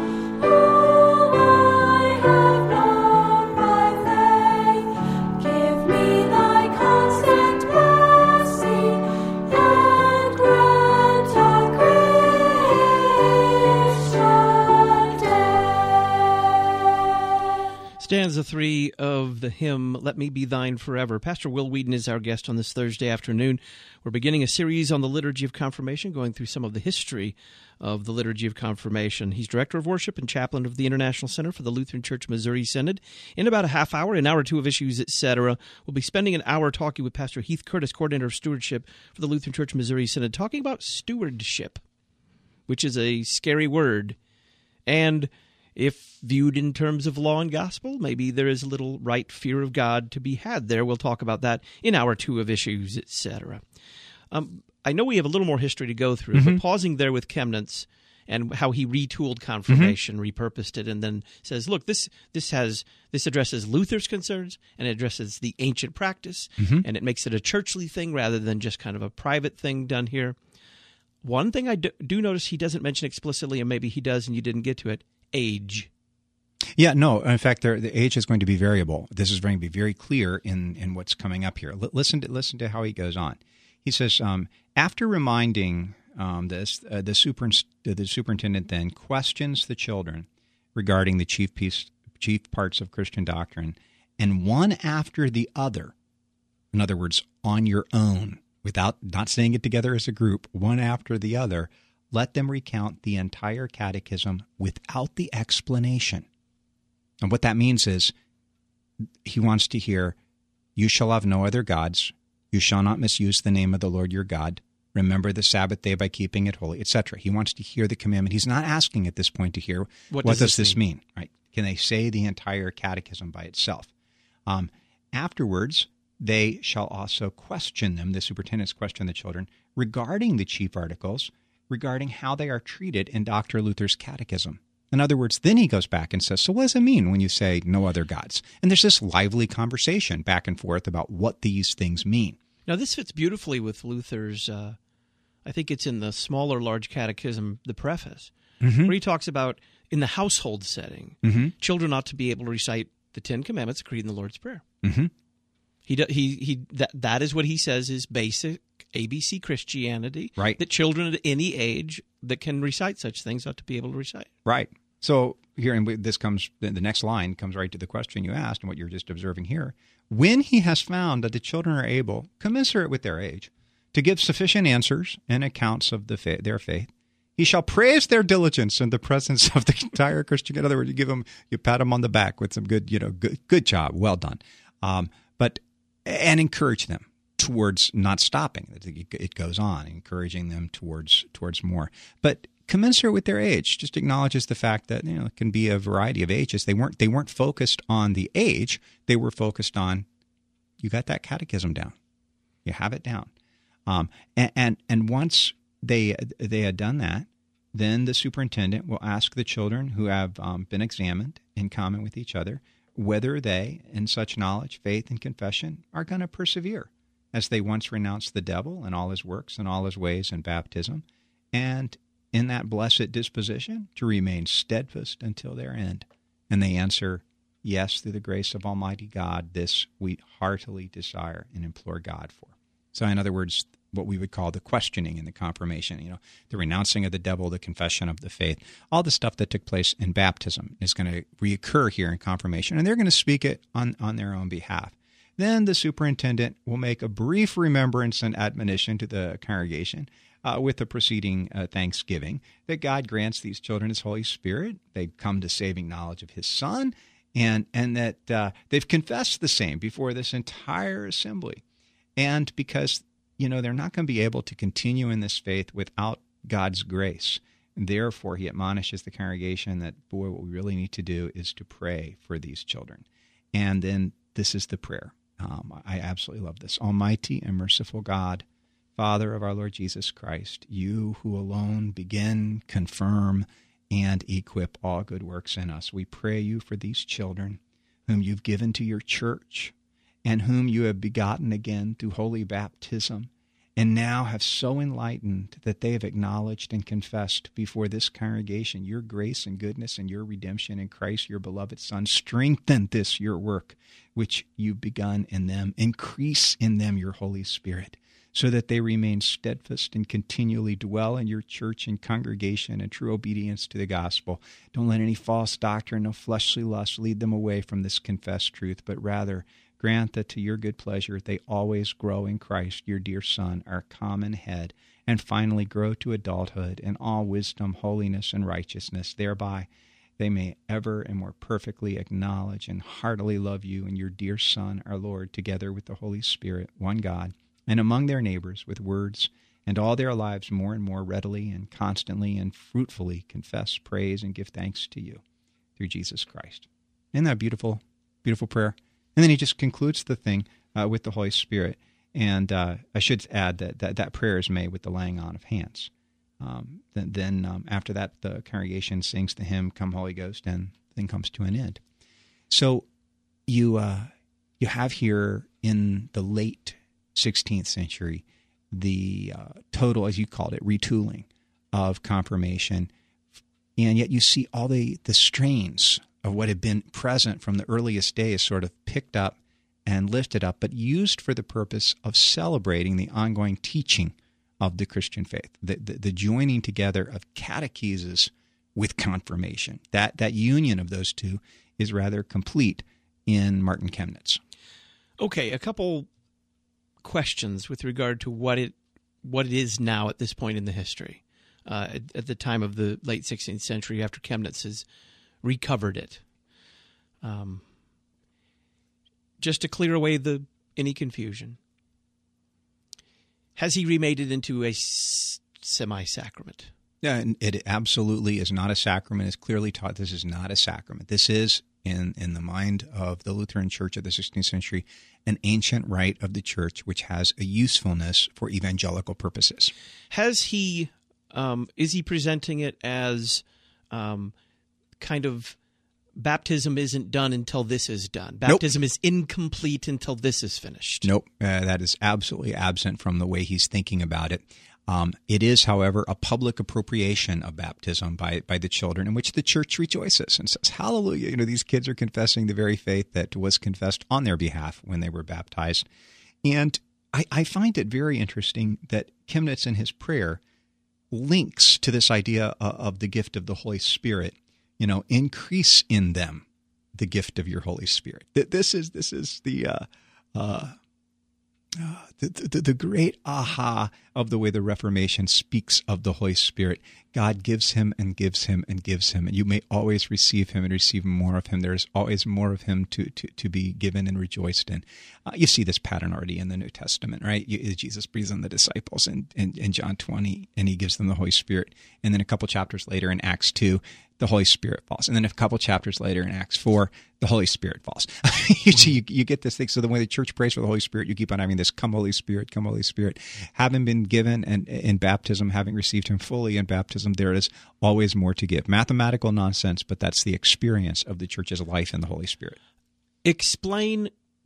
Stanza three of the hymn, Let Me Be Thine Forever. Pastor Will Whedon is our guest on this Thursday afternoon. We're beginning a series on the Liturgy of Confirmation, going through some of the history of the Liturgy of Confirmation. He's Director of Worship and Chaplain of the International Center for the Lutheran Church Missouri Synod. In about a half hour, an hour or two of issues, et cetera, we'll be spending an hour talking with Pastor Heath Curtis, Coordinator of Stewardship for the Lutheran Church Missouri Synod, talking about stewardship, which is a scary word. And if viewed in terms of law and gospel, maybe there is a little right fear of God to be had there. We'll talk about that in hour two of issues, et cetera. Um, I know we have a little more history to go through, mm-hmm. but pausing there with Chemnitz and how he retooled confirmation, mm-hmm. repurposed it, and then says, look, this this has this addresses Luther's concerns and it addresses the ancient practice, mm-hmm. and it makes it a churchly thing rather than just kind of a private thing done here. One thing I do, do notice he doesn't mention explicitly, and maybe he does and you didn't get to it, age. Yeah, no. In fact, there, the age is going to be variable. This is going to be very clear in, in what's coming up here. L- listen to listen to how he goes on. He says, um, after reminding um, this, uh, the, super, the superintendent then questions the children regarding the chief piece, chief parts of Christian doctrine, and one after the other, in other words, on your own, without not saying it together as a group, one after the other, let them recount the entire catechism without the explanation. And what that means is he wants to hear, you shall have no other gods, you shall not misuse the name of the Lord your God, remember the Sabbath day by keeping it holy, et cetera. He wants to hear the commandment. He's not asking at this point to hear, what, what does, does this mean? mean? Right? Can they say the entire catechism by itself? Um, afterwards, they shall also question them, the superintendents question the children, regarding the chief articles, regarding how they are treated in Doctor Luther's catechism. In other words, then he goes back and says, so what does it mean when you say no other gods? And there's this lively conversation back and forth about what these things mean. Now, this fits beautifully with Luther's, uh, I think it's in the smaller large catechism, the preface, mm-hmm. where he talks about in the household setting, mm-hmm. children ought to be able to recite the Ten Commandments, the Creed, and the Lord's Prayer. Mm-hmm. He, he, he, that, that is what he says is basic A B C Christianity, right? That children at any age that can recite such things ought to be able to recite. Right. So here, and this comes, the next line comes right to the question you asked and what you're just observing here. When he has found that the children are able, commensurate with their age, to give sufficient answers and accounts of the faith, their faith, he shall praise their diligence in the presence of the entire Christian. In other words, you give them, you pat them on the back with some good, you know, good, good job, well done, um, but and encourage them towards not stopping. It goes on, encouraging them towards towards more. But commensurate with their age, just acknowledges the fact that, you know, it can be a variety of ages. They weren't they weren't focused on the age. They were focused on, you got that catechism down, you have it down, um, and, and and once they they had done that, then the superintendent will ask the children who have um, been examined in common with each other whether they, in such knowledge, faith, and confession, are going to persevere, as they once renounced the devil and all his works and all his ways in baptism, and in that blessed disposition to remain steadfast until their end. And they answer, yes, through the grace of Almighty God, this we heartily desire and implore God for. So in other words, what we would call the questioning and the confirmation, you know, the renouncing of the devil, the confession of the faith, all the stuff that took place in baptism is going to reoccur here in confirmation, and they're going to speak it on, on their own behalf. Then the superintendent will make a brief remembrance and admonition to the congregation uh, with the preceding uh, thanksgiving that God grants these children His Holy Spirit. They've come to saving knowledge of His Son, and, and that uh, they've confessed the same before this entire assembly. And because, you know, they're not going to be able to continue in this faith without God's grace. And therefore, he admonishes the congregation that, boy, what we really need to do is to pray for these children. And then this is the prayer. Um, I absolutely love this. Almighty and merciful God, Father of our Lord Jesus Christ, you who alone begin, confirm, and equip all good works in us, we pray you for these children whom you've given to your church, and whom you have begotten again through holy baptism, and now have so enlightened that they have acknowledged and confessed before this congregation your grace and goodness and your redemption in Christ, your beloved Son. Strengthen this, your work, which you've begun in them. Increase in them your Holy Spirit, so that they remain steadfast and continually dwell in your church and congregation in true obedience to the gospel. Don't let any false doctrine, no fleshly lust lead them away from this confessed truth, but rather grant that to your good pleasure they always grow in Christ, your dear Son, our common head, and finally grow to adulthood in all wisdom, holiness, and righteousness. Thereby they may ever and more perfectly acknowledge and heartily love you and your dear Son, our Lord, together with the Holy Spirit, one God, and among their neighbors with words and all their lives more and more readily and constantly and fruitfully confess, praise, and give thanks to you through Jesus Christ. Isn't that a beautiful, beautiful prayer? And then he just concludes the thing uh, with the Holy Spirit. And uh, I should add that, that that prayer is made with the laying on of hands. Um, then then um, after that, the congregation sings the hymn, Come Holy Ghost, and the thing comes to an end. So you uh, you have here in the late sixteenth century, the uh, total, as you called it, retooling of confirmation. And yet you see all the, the strains of what had been present from the earliest days sort of picked up and lifted up, but used for the purpose of celebrating the ongoing teaching of the Christian faith, the, the, the joining together of catechesis with confirmation. That, that union of those two is rather complete in Martin Chemnitz. Okay, a couple questions with regard to what it what it is now at this point in the history, uh, at, at the time of the late sixteenth century, after Chemnitz has recovered it. Um, just to clear away the any confusion, has he remade it into a s- semi-sacrament? Yeah, it absolutely is not a sacrament. It's clearly taught this is not a sacrament. This is, in, in the mind of the Lutheran Church of the sixteenth century, an ancient rite of the Church which has a usefulness for evangelical purposes. Has he, um, is he presenting it as um, kind of baptism isn't done until this is done? Baptism nope. is incomplete until this is finished? Nope, uh, that is absolutely absent from the way he's thinking about it. Um, it is, however, a public appropriation of baptism by, by the children in which the church rejoices and says, hallelujah, you know, these kids are confessing the very faith that was confessed on their behalf when they were baptized. And I, I find it very interesting that Chemnitz in his prayer links to this idea of, of the gift of the Holy Spirit, you know, increase in them the gift of your Holy Spirit. This is, this is the... Uh, uh, Uh, the, the, the great aha of the way the Reformation speaks of the Holy Spirit. God gives him and gives him and gives him, and you may always receive him and receive more of him. There's always more of him to, to, to be given and rejoiced in. Uh, you see this pattern already in the New Testament, right? You, Jesus breathes on the disciples in, in, in John twenty, and he gives them the Holy Spirit. And then a couple chapters later in Acts two, the Holy Spirit falls. And then a couple chapters later in Acts four, the Holy Spirit falls. you see, you, you get this thing. So the way the church prays for the Holy Spirit, you keep on having this, come Holy Spirit, come Holy Spirit. Having been given and in baptism, having received him fully in baptism, there is always more to give. Mathematical nonsense, but that's the experience of the church's life in the Holy Spirit. Explain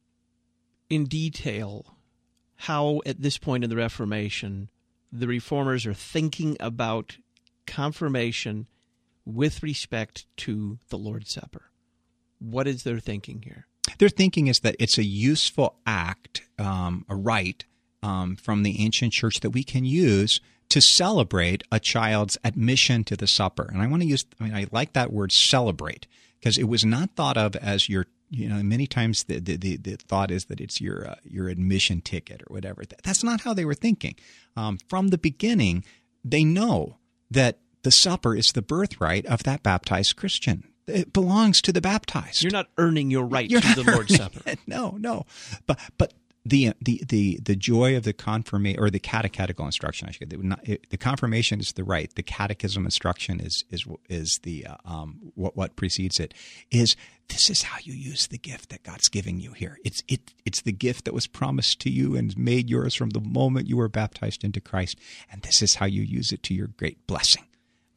in detail how, at this point in the Reformation, the Reformers are thinking about confirmation with respect to the Lord's Supper. What is their thinking here? Their thinking is that it's a useful act, um, a rite um, from the ancient church that we can use to celebrate a child's admission to the supper. And I want to use, I mean, I like that word celebrate, because it was not thought of as your, you know, many times the the, the, the thought is that it's your uh, your admission ticket or whatever. That's not how they were thinking. Um, from the beginning, they know that the supper is the birthright of that baptized Christian. It belongs to the baptized. You're not earning your right You're to the Lord's Supper. It. No, no. But but the the the the joy of the confirmation or the catechetical instruction, I should say, not, it, the confirmation is the right. The catechism instruction is is is the uh, um what what precedes it. Is this is how you use the gift that God's giving you here. It's it it's the gift that was promised to you and made yours from the moment you were baptized into Christ, and this is how you use it to your great blessing.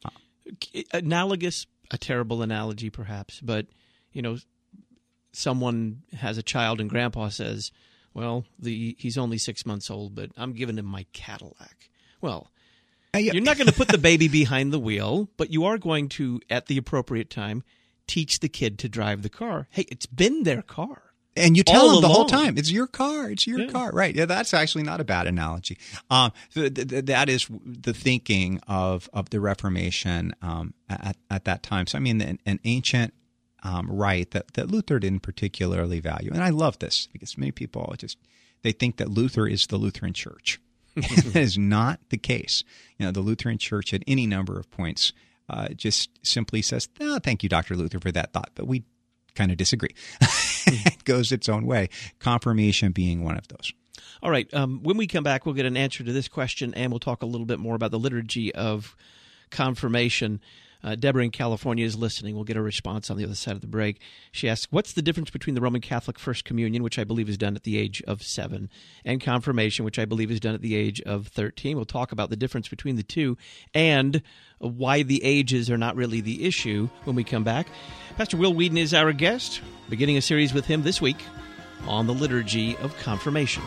Analogous, a terrible analogy perhaps, but, you know, someone has a child and grandpa says, well, the he's only six months old, but I'm giving him my Cadillac. Well, uh, yeah. You're not going to put the baby behind the wheel, but you are going to, at the appropriate time, teach the kid to drive the car. Hey, it's been their car. And you tell All them the whole along. time, it's your car, it's your Yeah. car. Right. Yeah, that's actually not a bad analogy. Um, th- th- that is the thinking of, of the Reformation um, at, at that time. So, I mean, an, an ancient um, rite that, that Luther didn't particularly value. And I love this because many people just, they think that Luther is the Lutheran Church. That is not the case. You know, the Lutheran Church at any number of points uh, just simply says, oh, thank you, Doctor Luther, for that thought. But we kind of disagree. It goes its own way, confirmation being one of those. All right. Um, when we come back, we'll get an answer to this question, and we'll talk a little bit more about the liturgy of confirmation. Uh, Deborah in California is listening. We'll get a response on the other side of the break. She asks, what's the difference between the Roman Catholic First Communion, which I believe is done at the age of seven, and confirmation, which I believe is done at the age of thirteen? We'll talk about the difference between the two and why the ages are not really the issue when we come back. Pastor Will Whedon is our guest, beginning a series with him this week on the liturgy of confirmation.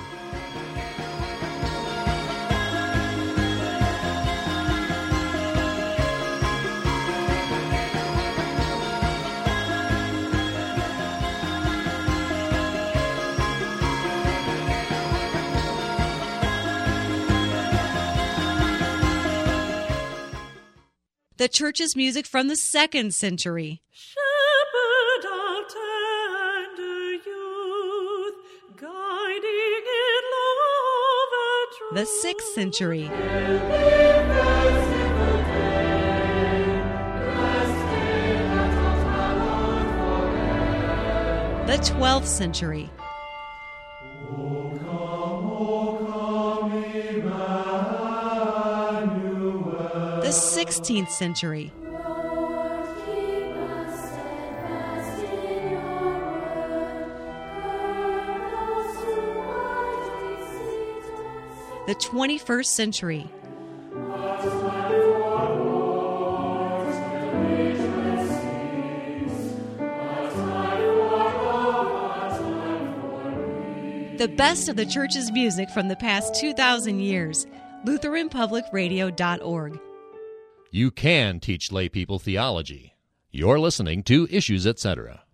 The church's music from the second century. Shepherd of tender youth, guiding in love and truth. The sixth century. The twelfth century. The sixteenth century. Lord, keep us steadfast in your word. Guide us to what we seek. The twenty-first century. The best of the church's music from the past two thousand years. Lutheran Public Radio dot org. You can teach lay people theology. You're listening to Issues, et cetera.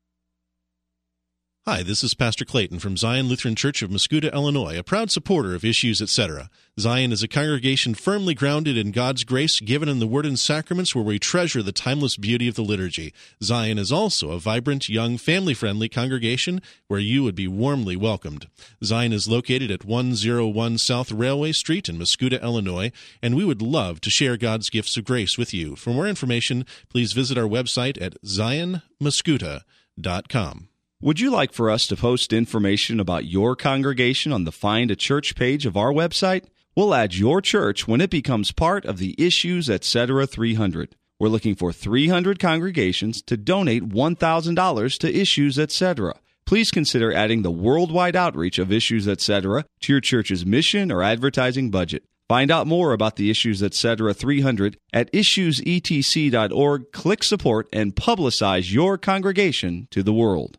Hi, this is Pastor Clayton from Zion Lutheran Church of Mascoutah, Illinois, a proud supporter of Issues, et cetera. Zion is a congregation firmly grounded in God's grace given in the Word and Sacraments, where we treasure the timeless beauty of the liturgy. Zion is also a vibrant, young, family-friendly congregation where you would be warmly welcomed. Zion is located at one oh one South Railway Street in Mascoutah, Illinois, and we would love to share God's gifts of grace with you. For more information, please visit our website at zion mascoutah dot com. Would you like for us to post information about your congregation on the Find a Church page of our website? We'll add your church when it becomes part of the Issues, et cetera three hundred. We're looking for three hundred congregations to donate one thousand dollars to Issues, et cetera. Please consider adding the worldwide outreach of Issues, et cetera to your church's mission or advertising budget. Find out more about the Issues, et cetera three hundred at issues e t c dot org. Click support and publicize your congregation to the world.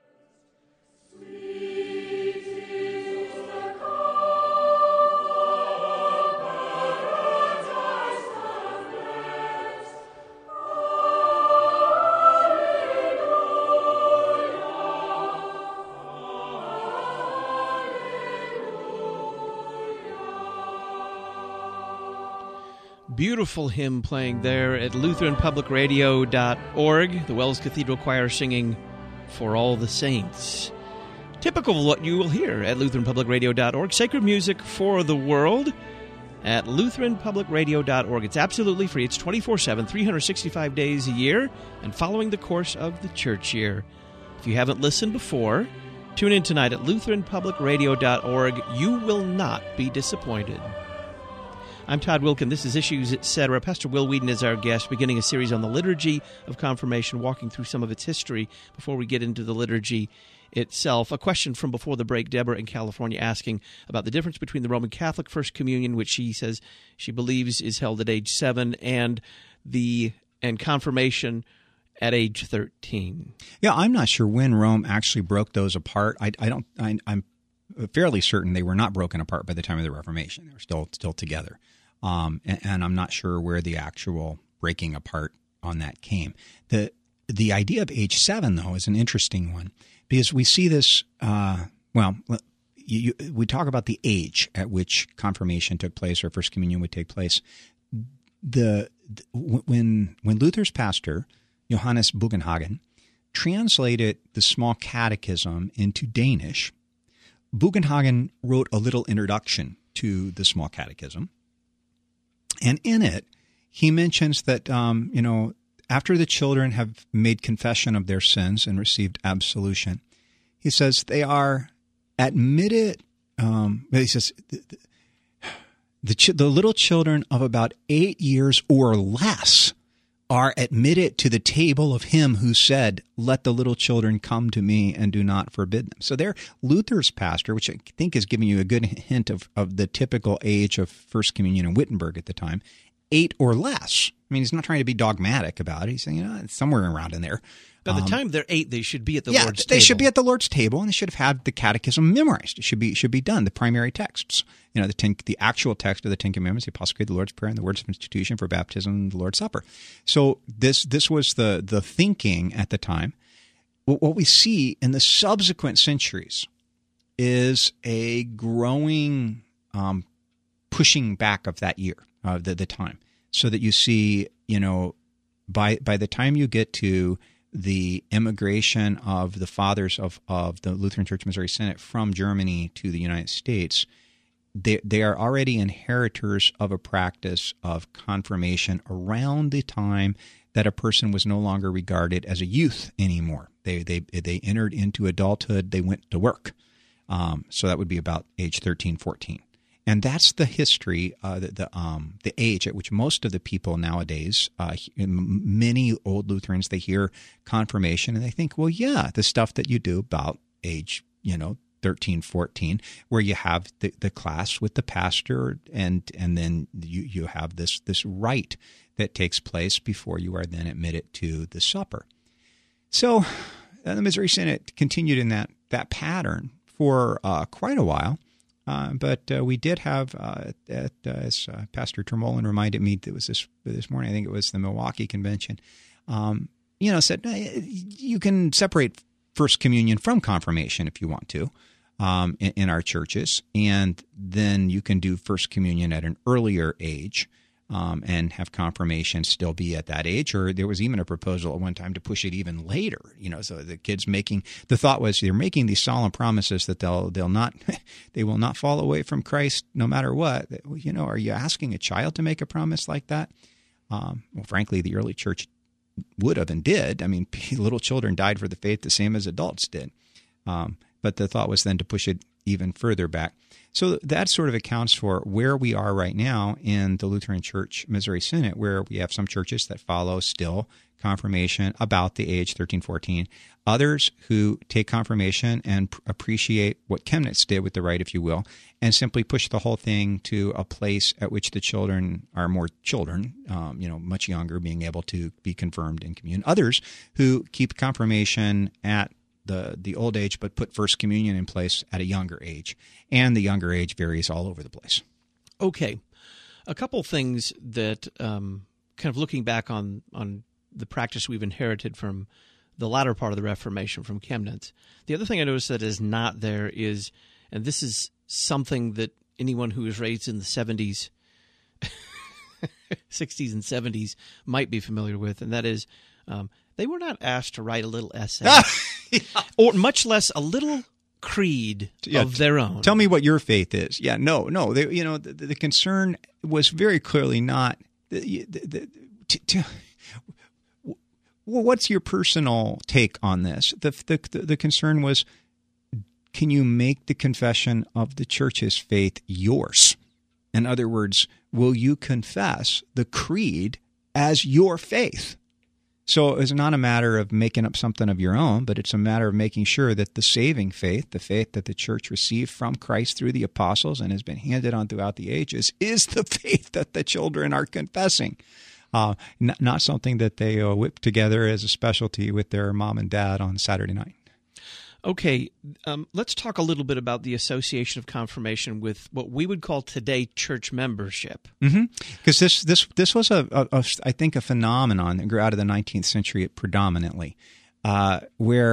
Beautiful hymn playing there at Lutheran Public Radio dot org. The Wells Cathedral Choir singing For All the Saints. Typical of what you will hear at Lutheran Public Radio dot org. Sacred music for the world at Lutheran Public Radio dot org. It's absolutely free. It's twenty-four seven, three hundred sixty-five days a year, and following the course of the church year. If you haven't listened before, tune in tonight at Lutheran Public Radio dot org. You will not be disappointed. I'm Todd Wilkin. This is Issues, et cetera. Pastor Will Whedon is our guest, beginning a series on the liturgy of confirmation, walking through some of its history before we get into the liturgy itself. A question from before the break, Deborah in California asking about the difference between the Roman Catholic First Communion, which she says she believes is held at age seven, and the and confirmation at age thirteen. Yeah, I'm not sure when Rome actually broke those apart. I, I don't. I, I'm fairly certain they were not broken apart by the time of the Reformation. They were still still together. Um, and, and I'm not sure where the actual breaking apart on that came. The the idea of age seven, though, is an interesting one, because we see this, uh, well, you, you, we talk about the age at which confirmation took place or First Communion would take place. The, the when when Luther's pastor, Johannes Bugenhagen, translated the Small Catechism into Danish, Bugenhagen wrote a little introduction to the Small Catechism. And in it, he mentions that, um, you know, after the children have made confession of their sins and received absolution, he says they are admitted, um, he says, the, the, ch- the little children of about eight years or less are admitted to the table of him who said, let the little children come to me and do not forbid them. So there, Luther's pastor, which I think is giving you a good hint of, of the typical age of First Communion in Wittenberg at the time, eight or less. I mean, he's not trying to be dogmatic about it. He's saying, you know, it's somewhere around in there. By the Um, time they're eight, they should be at the yeah, Lord's they table. should be at the Lord's table, and they should have had the catechism memorized. It should be should be done. The primary texts, you know, the ten, the actual text of the Ten Commandments, the Apostle Creed, the Lord's Prayer, and the words of institution for baptism, the Lord's Supper. So this this was the the thinking at the time. What, what we see in the subsequent centuries is a growing um, pushing back of that year, uh, the the time, so that you see, you know, by by the time you get to the immigration of the fathers of, of the Lutheran Church Missouri Synod from Germany to the United States, they, they are already inheritors of a practice of confirmation around the time that a person was no longer regarded as a youth anymore. They they they entered into adulthood. They went to work. Um, so that would be about age thirteen, fourteen. And that's the history, uh, the the, um, the age at which most of the people nowadays, uh, many old Lutherans, they hear confirmation and they think, well, yeah, the stuff that you do about age, you know, thirteen, fourteen, where you have the, the class with the pastor and and then you, you have this this rite that takes place before you are then admitted to the supper. So uh, the Missouri Synod continued in that, that pattern for uh, quite a while. Uh, but uh, we did have, uh, at, uh, as uh, Pastor Termolin reminded me, that was this this morning, I think it was the Milwaukee Convention, um, you know, said you can separate First Communion from confirmation if you want to um, in, in our churches, and then you can do First Communion at an earlier age um, and have confirmation still be at that age. Or there was even a proposal at one time to push it even later. You know, so the kids making the thought was they're making these solemn promises that they'll they'll not they will not fall away from Christ no matter what. You know, are you asking a child to make a promise like that? Um, well, frankly, the early church would have and did. I mean, little children died for the faith the same as adults did. Um, but the thought was then to push it even further back. So that sort of accounts for where we are right now in the Lutheran Church Missouri Synod, where we have some churches that follow still confirmation about the age thirteen, fourteen. Others who take confirmation and pr- appreciate what Chemnitz did with the rite, if you will, and simply push the whole thing to a place at which the children are more children, um, you know, much younger, being able to be confirmed in communion. Others who keep confirmation at the the old age, but put First Communion in place at a younger age. And the younger age varies all over the place. Okay. A couple things that, um, kind of looking back on, on the practice we've inherited from the latter part of the Reformation from Chemnitz. The other thing I noticed that is not there is, and this is something that anyone who was raised in the seventies, sixties and seventies might be familiar with, and that is um, they were not asked to write a little essay, yeah. or much less a little creed yeah, of their own. Tell me what your faith is. Yeah, no, no. They, you know, the, the concern was very clearly not the, the, the, to, to, well, what's your personal take on this? The, the the concern was, can you make the confession of the church's faith yours? In other words, will you confess the creed as your faith? So it's not a matter of making up something of your own, but it's a matter of making sure that the saving faith, the faith that the church received from Christ through the apostles and has been handed on throughout the ages, is the faith that the children are confessing. Uh, n- not something that they uh, whip together as a specialty with their mom and dad on Saturday night. Okay, um, let's talk a little bit about the association of confirmation with what we would call today church membership. Because mm-hmm. this this this was a, a, a I think a phenomenon that grew out of the nineteenth century predominantly, uh, where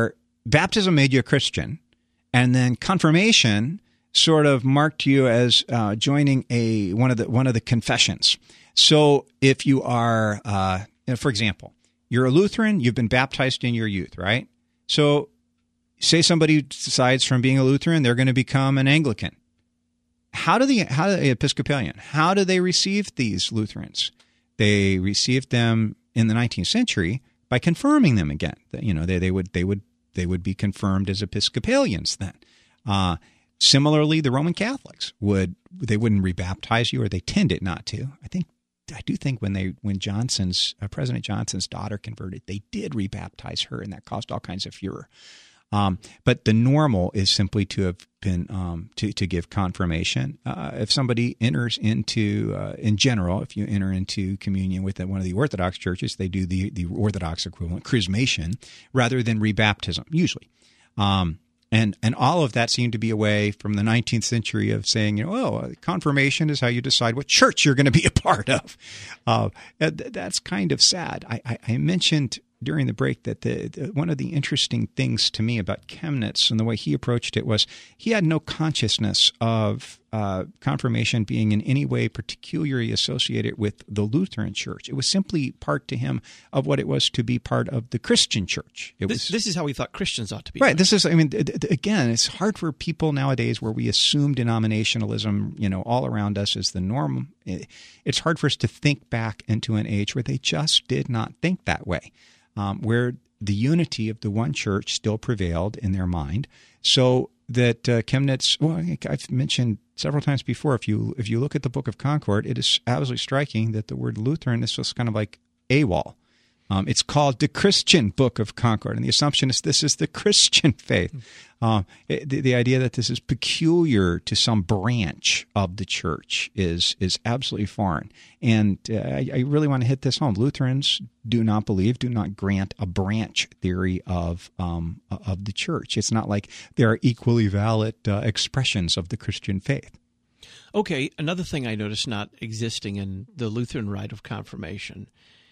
baptism made you a Christian, and then confirmation sort of marked you as uh, joining a one of the one of the confessions. So if you are, uh, for example, you're a Lutheran, you've been baptized in your youth, right? So say somebody decides from being a Lutheran they're going to become an Anglican. How do the how do the Episcopalian? How do they receive these Lutherans? They received them in the nineteenth century by confirming them again. You know, they they would they would they would be confirmed as Episcopalians then. Uh, Similarly, the Roman Catholics would they wouldn't rebaptize you, or they tended not to. I think I do think when they when Johnson's uh, President Johnson's daughter converted, they did rebaptize her, and that caused all kinds of furor. Um, but the normal is simply to have been um, to to give confirmation. Uh, if somebody enters into, uh, in general, if you enter into communion with one of the Orthodox churches, they do the the Orthodox equivalent, chrismation, rather than rebaptism usually. Um, And and all of that seemed to be a way from the nineteenth century of saying, you know, oh, confirmation is how you decide what church you're going to be a part of. Uh, that's kind of sad. I, I, I mentioned during the break that the, the one of the interesting things to me about Chemnitz and the way he approached it was he had no consciousness of uh, confirmation being in any way particularly associated with the Lutheran Church. It was simply part to him of what it was to be part of the Christian Church. It this, was, this is how we thought Christians ought to be. Right. Doing. This is, I mean, again, it's hard for people nowadays where we assume denominationalism, you know, all around us is the norm. It's hard for us to think back into an age where they just did not think that way. Um, where the unity of the one church still prevailed in their mind, so that uh, Chemnitz. Well, I've mentioned several times before. If you if you look at the Book of Concord, it is absolutely striking that the word Lutheran is just kind of like AWOL. Um, it's called the Christian Book of Concord, and the assumption is this is the Christian faith. Uh, it, the, the idea that this is peculiar to some branch of the church is is absolutely foreign. And uh, I, I really want to hit this home. Lutherans do not believe, do not grant a branch theory of um, of the church. It's not like there are equally valid uh, expressions of the Christian faith. Okay, another thing I noticed not existing in the Lutheran rite of confirmation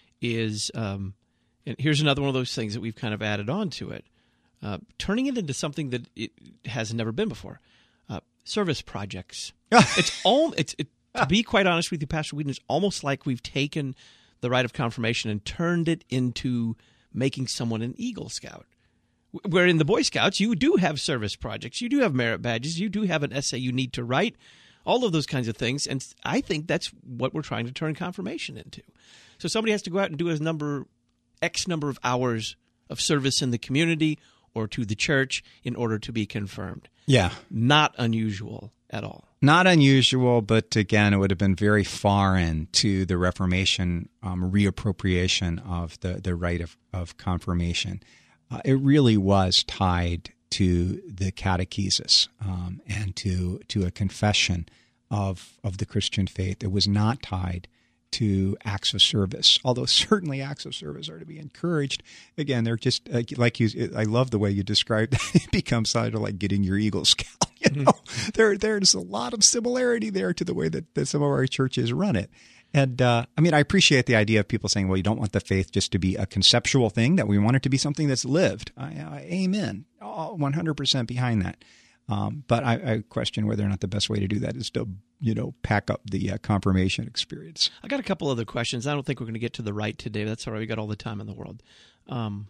is, um, and here's another one of those things that we've kind of added on to it, uh, turning it into something that it has never been before. Uh, service projects. it's all. It's it, to be quite honest with you, Pastor Whedon, it's almost like we've taken the rite of confirmation and turned it into making someone an Eagle Scout. Where in the Boy Scouts, you do have service projects, you do have merit badges, you do have an essay you need to write, all of those kinds of things, and I think that's what we're trying to turn confirmation into. So somebody has to go out and do a number, X number of hours of service in the community or to the church in order to be confirmed. Yeah. Not unusual at all. Not unusual, but again, it would have been very foreign to the Reformation um, reappropriation of the, the rite of, of confirmation. Uh, it really was tied to the catechesis um, and to to a confession of of the Christian faith. It was not tied to acts of service, although certainly acts of service are to be encouraged. Again, they're just uh, like you. I love the way you described that. It becomes sort of like getting your Eagle Scout. You know, mm-hmm. there there's a lot of similarity there to the way that, that some of our churches run it. And uh, I mean, I appreciate the idea of people saying, well, you don't want the faith just to be a conceptual thing, that we want it to be something that's lived. I, I, amen. one hundred percent behind that. Um, but I, I question whether or not the best way to do that is to, you know, pack up the uh, confirmation experience. I got a couple other questions. I don't think we're going to get to the right today. That's all right. We got all the time in the world. Um,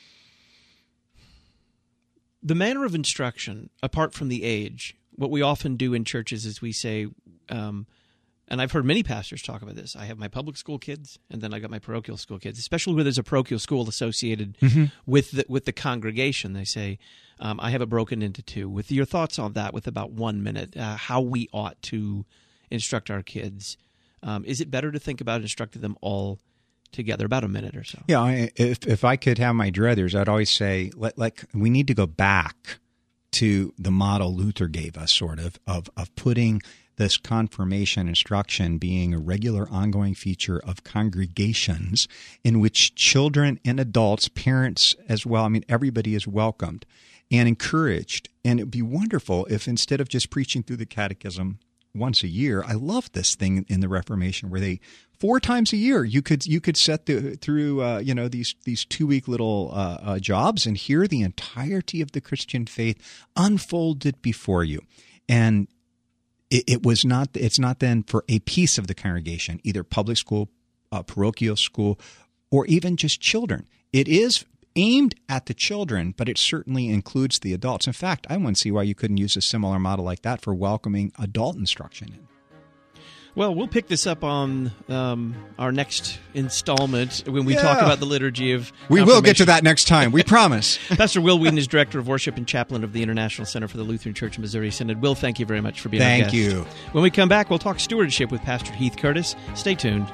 the manner of instruction, apart from the age, what we often do in churches is we say, um, and I've heard many pastors talk about this. I have my public school kids, and then I got my parochial school kids, especially where there's a parochial school associated mm-hmm. with the, with the congregation. They say, um, I have it broken into two. With your thoughts on that, with about one minute, uh, how we ought to instruct our kids. Um, is it better to think about instructing them all together? About a minute or so. Yeah, I, if if I could have my druthers, I'd always say, let, like, we need to go back to the model Luther gave us, sort of, of, of putting this confirmation instruction being a regular ongoing feature of congregations in which children and adults, parents as well, I mean, everybody is welcomed and encouraged. And it would be wonderful if instead of just preaching through the catechism, once a year. I love this thing in the Reformation where they four times a year you could you could set the, through uh, you know these these two week little uh, uh, jobs and hear the entirety of the Christian faith unfolded before you, and it, it was not it's not then for a piece of the congregation, either public school, uh, parochial school, or even just children. It is aimed at the children, but it certainly includes the adults. In fact, I wouldn't see why you couldn't use a similar model like that for welcoming adult instruction in. Well, we'll pick this up on um, our next installment when we Yeah. talk about the liturgy of We will get to confirmation. that next time. We promise. Pastor Will Whedon is Director of Worship and Chaplain of the International Center for the Lutheran Church in Missouri Synod. Will, thank you very much for being our Thank guest. you. When we come back, we'll talk stewardship with Pastor Heath Curtis. Stay tuned.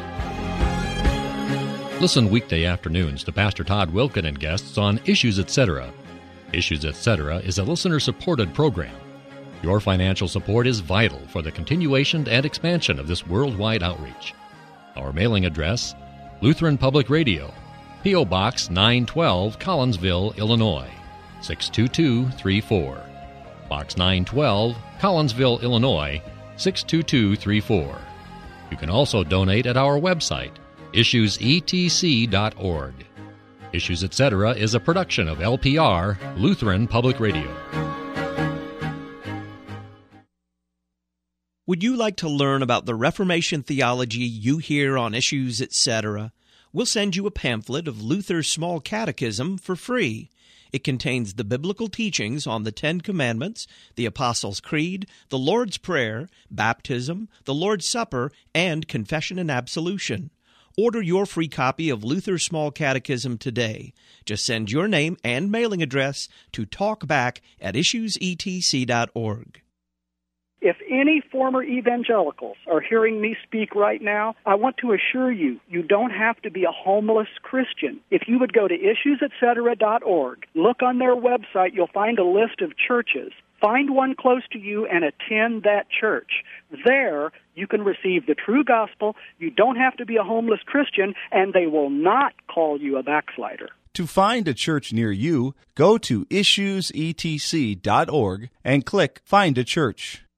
Listen weekday afternoons to Pastor Todd Wilken and guests on Issues Etc. Issues Etc. is a listener-supported program. Your financial support is vital for the continuation and expansion of this worldwide outreach. Our mailing address, Lutheran Public Radio, P O. Box nine twelve, Collinsville, Illinois, six two two three four. Box nine twelve, Collinsville, Illinois, six two two three four. You can also donate at our website, issues e t c dot org. Issues Etc. is a production of L P R, Lutheran Public Radio. Would you like to learn about the Reformation theology you hear on Issues Etc.? We'll send you a pamphlet of Luther's Small Catechism for free. It contains the biblical teachings on the Ten Commandments, the Apostles' Creed, the Lord's Prayer, baptism, the Lord's Supper, and confession and absolution. Order your free copy of Luther's Small Catechism today. Just send your name and mailing address to talkback at issues e t c dot org. If any former evangelicals are hearing me speak right now, I want to assure you, you don't have to be a homeless Christian. If you would go to issues et cetera dot org, look on their website, you'll find a list of churches. Find one close to you and attend that church. There, you can receive the true gospel. You don't have to be a homeless Christian, and they will not call you a backslider. To find a church near you, go to issues e t c dot org and click Find a Church.